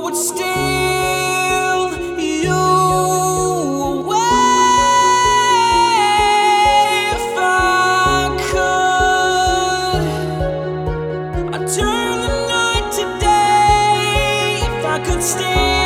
would steal you away if I could. I'd turn the night to day if I could steal